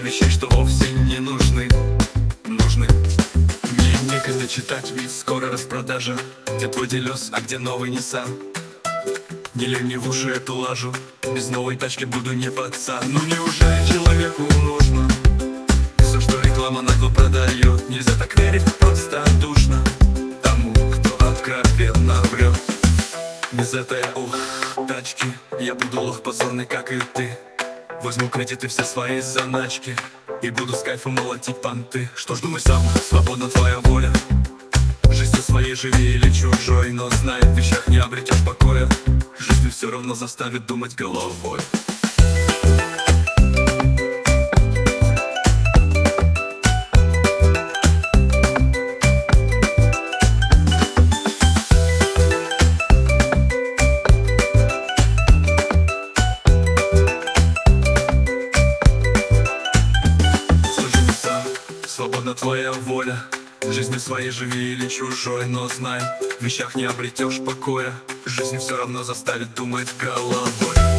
вещей, что вовсе не нужны. Мне некогда читать, ведь скоро распродажа. Где твой делёс, а где новый Nissan? Не лей мне в уши эту лажу. Без новой тачки буду не пацан. Ну неужели человеку нужно все, что реклама нагло продает? Нельзя так верить простодушно тому, кто откровенно врет. Без этой тачки я буду лох позорный, как и ты. Возьму кредиты все свои заначки и буду с кайфом молотить понты. Что ж, думай сам, свободна твоя воля. Жизнью своей живи или чужой, но знай, в вещах не обретешь покоя. Жизнь все равно заставит думать головой. Свободна твоя воля. Жизнью своей живи или чужой, но знай, в вещах не обретешь покоя. Жизнь все равно заставит думать головой.